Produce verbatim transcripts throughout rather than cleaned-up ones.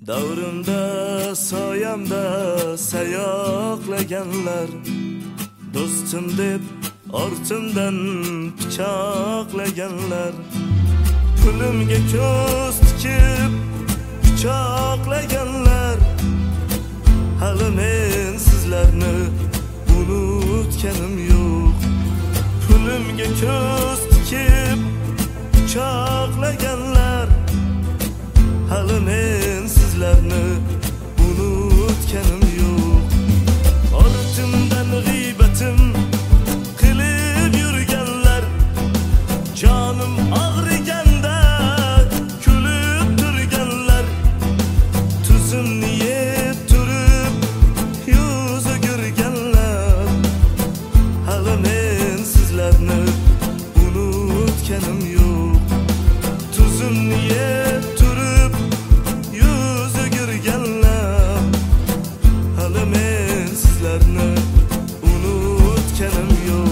Davrimda soyamda sayoqlaganlar, do'stim deb ortimdan pichoqlaganlar, pulimga ko'z tikib pichoqlaganlar. Hali men sizlarni unutganim yo'q. Pulimga ko'z tikib pichoqlaganlar, hali men sizlarni unutganim yo'q. Ortimdan g'iybatim qilib yurganlar, jonim og'riganda kulib turganlar, tuzimni yeb turib yuz o'girganlar, hali men sizlarni unutganim yo'q. Tuzimni yeb turib yuz o'girganlar, hali men sizlarni unutganim yo'q.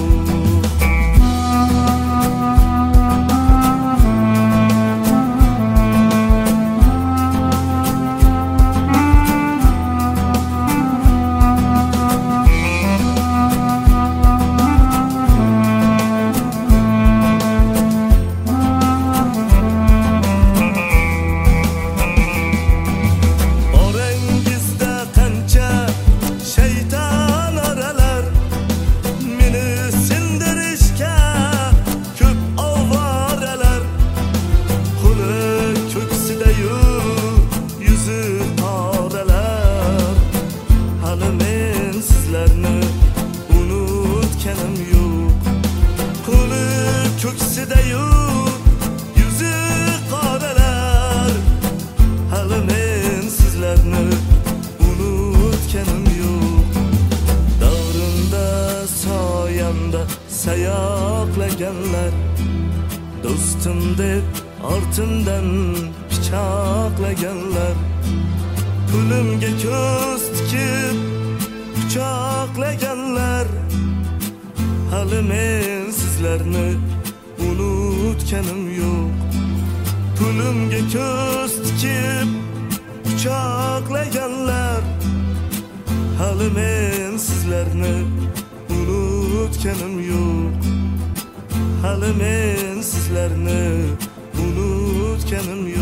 Ko'ksidayu yuzi qoralar, hali men sizlarni unutganim yo'q. Davrimda soyamda sayoqlaganlar, do'stim deb ortimdan pichoqlaganlar, pulimga ko'z tikib pichoqlaganlar, hali men sizlarni unutganim yo'q. Pulimga ko'z tikib pichoqlaganlar, hali men sizlarni unutganim yo'q. Hali men sizlarni unutganim yo'q.